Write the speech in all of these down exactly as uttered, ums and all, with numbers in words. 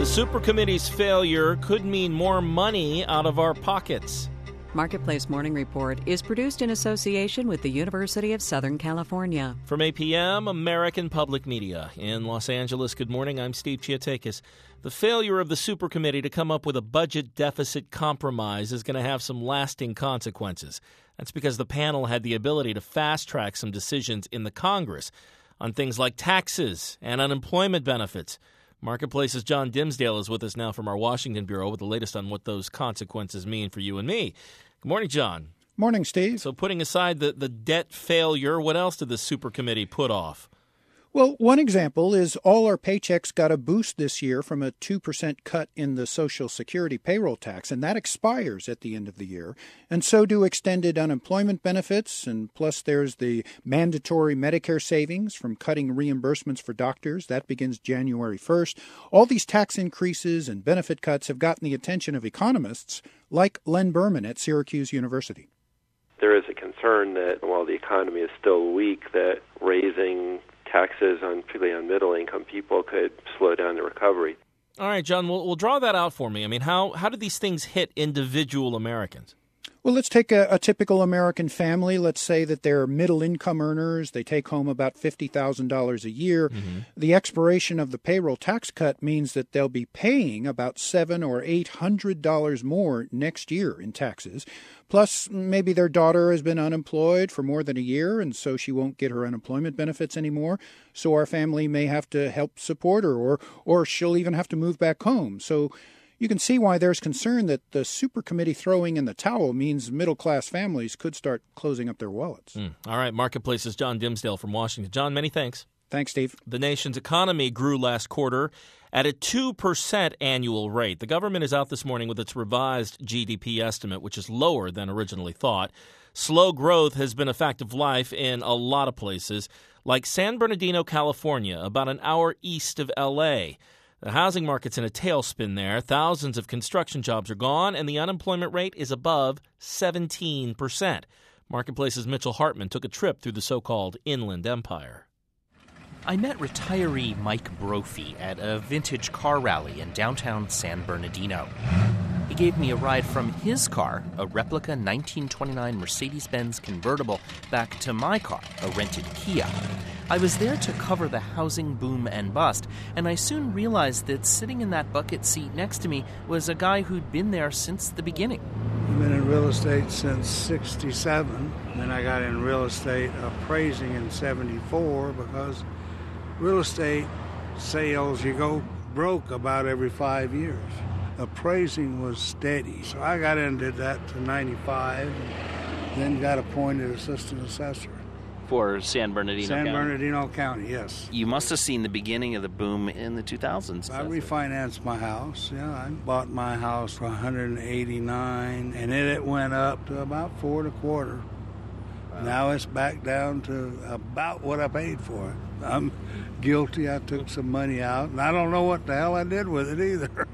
the Supercommittee's failure could mean more money out of our pockets. Marketplace Morning Report is produced in association with the University of Southern California. From A P M, American Public Media. In Los Angeles, good morning. I'm Steve Chiatakis. The failure of the Supercommittee to come up with a budget deficit compromise is going to have some lasting consequences. That's because the panel had the ability to fast-track some decisions in the Congress on things like taxes and unemployment benefits. Marketplace's John Dimsdale is with us now from our Washington Bureau with the latest on what those consequences mean for you and me. Good morning, John. Morning, Steve. So putting aside the, the debt failure, what else did the Supercommittee put off? Well, one example is all our paychecks got a boost this year from a two percent cut in the Social Security payroll tax, and that expires at the end of the year. And so do extended unemployment benefits, and plus there's the mandatory Medicare savings from cutting reimbursements for doctors. That begins January first. All these tax increases and benefit cuts have gotten the attention of economists like Len Berman at Syracuse University. There is a concern that while the economy is still weak, that raising taxes, on, particularly on middle-income people, could slow down the recovery. All right, John, we'll, we'll draw that out for me. I mean, how, how do these things hit individual Americans? Well, let's take a, a typical American family. Let's say that they're middle-income earners. They take home about fifty thousand dollars a year. Mm-hmm. The expiration of the payroll tax cut means that they'll be paying about seven hundred or eight hundred dollars more next year in taxes. Plus, maybe their daughter has been unemployed for more than a year, and so she won't get her unemployment benefits anymore. So our family may have to help support her, or or she'll even have to move back home. So you can see why there's concern that the Supercommittee throwing in the towel means middle-class families could start closing up their wallets. Mm. All right, Marketplace's John Dimsdale from Washington. John, many thanks. Thanks, Steve. The nation's economy grew last quarter at a two percent annual rate. The government is out this morning with its revised G D P estimate, which is lower than originally thought. Slow growth has been a fact of life in a lot of places, like San Bernardino, California, about an hour east of L A The housing market's in a tailspin there. Thousands of construction jobs are gone, and the unemployment rate is above seventeen percent. Marketplace's Mitchell Hartman took a trip through the so-called Inland Empire. I met retiree Mike Brophy at a vintage car rally in downtown San Bernardino. He gave me a ride from his car, a replica nineteen twenty-nine Mercedes-Benz convertible, back to my car, a rented Kia. I was there to cover the housing boom and bust, and I soon realized that sitting in that bucket seat next to me was a guy who'd been there since the beginning. I've been in real estate since sixty-seven. Then I got in real estate appraising in seventy-four because real estate sales, you go broke about every five years. Appraising was steady. So I got into that to ninety-five, and then got appointed assistant assessor. For San Bernardino San County? San Bernardino County, yes. You must have seen the beginning of the boom in the two thousands. I refinanced my house. Yeah, I bought my house for one hundred eighty-nine, and then it went up to about four and a quarter. Wow. Now it's back down to about what I paid for it. I'm guilty. I took some money out, and I don't know what the hell I did with it either.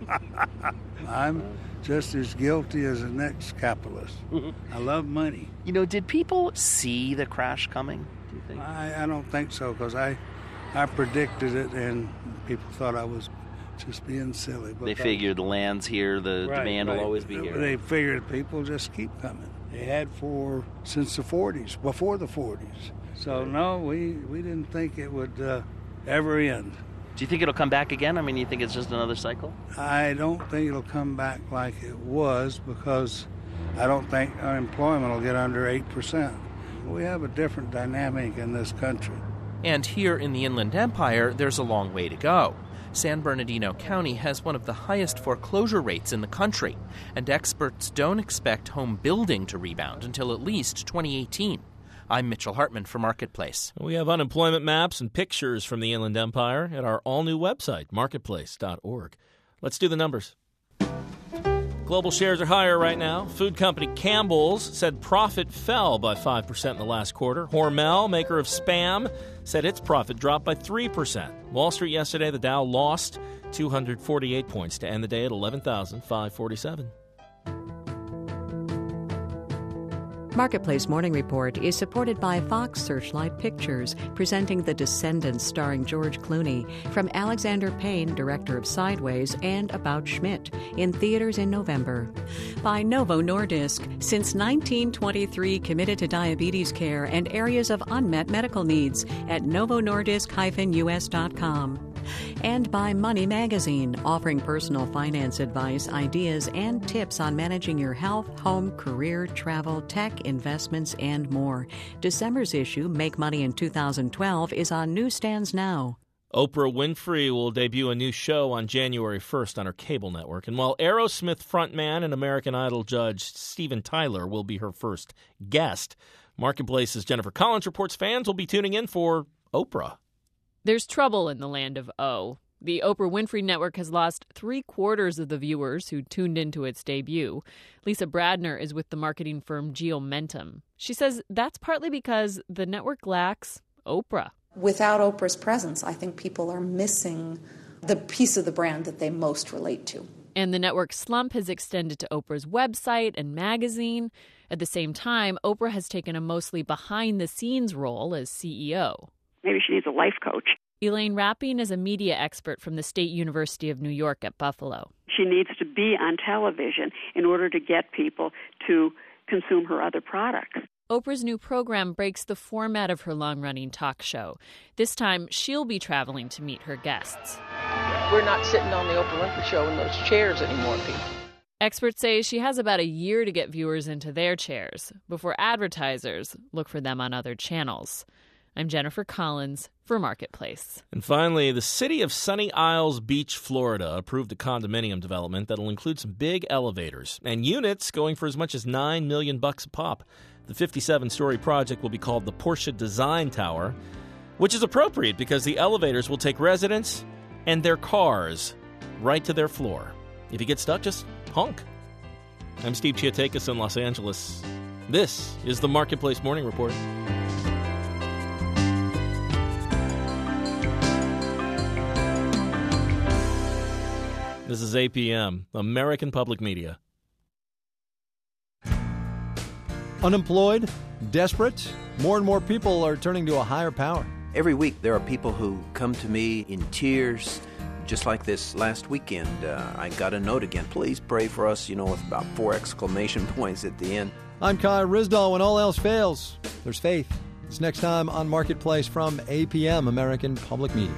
I'm just as guilty as the next capitalist. I love money. You know, did people see the crash coming, do you think? I, I don't think so, because I, I predicted it, and people thought I was just being silly. But they figured the land's here, the right, demand right. will always be here. They figured people just keep coming. They had for since the forties, before the forties. So, no, we, we didn't think it would uh, ever end. Do you think it'll come back again? I mean, you think it's just another cycle? I don't think it'll come back like it was, because I don't think unemployment will get under eight percent. We have a different dynamic in this country. And here in the Inland Empire, there's a long way to go. San Bernardino County has one of the highest foreclosure rates in the country, and experts don't expect home building to rebound until at least twenty eighteen. I'm Mitchell Hartman for Marketplace. We have unemployment maps and pictures from the Inland Empire at our all-new website, marketplace dot org. Let's do the numbers. Global shares are higher right now. Food company Campbell's said profit fell by five percent in the last quarter. Hormel, maker of Spam, said its profit dropped by three percent. Wall Street yesterday, the Dow lost two hundred forty-eight points to end the day at eleven thousand five hundred forty-seven. Marketplace Morning Report is supported by Fox Searchlight Pictures, presenting The Descendants starring George Clooney, from Alexander Payne, director of Sideways and About Schmidt, in theaters in November. By Novo Nordisk, since nineteen twenty-three committed to diabetes care and areas of unmet medical needs at novo nordisk dash u s dot com. And by Money Magazine, offering personal finance advice, ideas, and tips on managing your health, home, career, travel, tech, investments, and more. December's issue, Make Money in two thousand twelve, is on newsstands now. Oprah Winfrey will debut a new show on January first on her cable network. And while Aerosmith frontman and American Idol judge Steven Tyler will be her first guest, Marketplace's Jennifer Collins reports fans will be tuning in for Oprah. There's trouble in the land of O. The Oprah Winfrey Network has lost three-quarters of the viewers who tuned into its debut. Lisa Bradner is with the marketing firm Geomentum. She says that's partly because the network lacks Oprah. Without Oprah's presence, I think people are missing the piece of the brand that they most relate to. And the network slump has extended to Oprah's website and magazine. At the same time, Oprah has taken a mostly behind-the-scenes role as C E O. Maybe she needs a life coach. Elaine Rapping is a media expert from the State University of New York at Buffalo. She needs to be on television in order to get people to consume her other products. Oprah's new program breaks the format of her long-running talk show. This time, she'll be traveling to meet her guests. We're not sitting on the Oprah Winfrey Show in those chairs anymore, people. Experts say she has about a year to get viewers into their chairs before advertisers look for them on other channels. I'm Jennifer Collins for Marketplace. And finally, the city of Sunny Isles Beach, Florida, approved a condominium development that'll include some big elevators and units going for as much as nine million bucks a pop. The fifty-seven story project will be called the Porsche Design Tower, which is appropriate because the elevators will take residents and their cars right to their floor. If you get stuck, just honk. I'm Steve Chiatakis in Los Angeles. This is the Marketplace Morning Report. This is A P M, American Public Media. Unemployed? Desperate? More and more people are turning to a higher power. Every week there are people who come to me in tears, just like this last weekend. Uh, I got a note again, please pray for us, you know, with about four exclamation points at the end. I'm Kai Rizdal. When all else fails, there's faith. It's next time on Marketplace from A P M, American Public Media.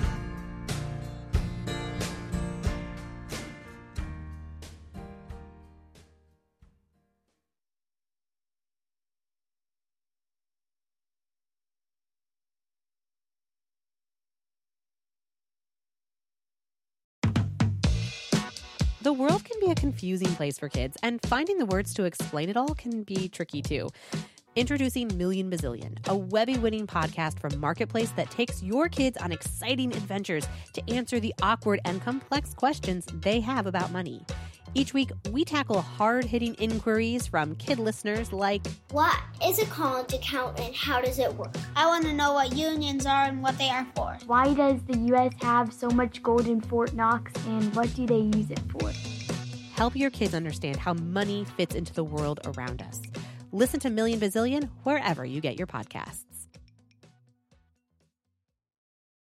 The world can be a confusing place for kids, and finding the words to explain it all can be tricky, too. Introducing Million Bazillion, a Webby-winning podcast from Marketplace that takes your kids on exciting adventures to answer the awkward and complex questions they have about money. Each week, we tackle hard-hitting inquiries from kid listeners like, what is a college account and how does it work? I want to know what unions are and what they are for. Why does the U S have so much gold in Fort Knox and what do they use it for? Help your kids understand how money fits into the world around us. Listen to Million Bazillion wherever you get your podcasts.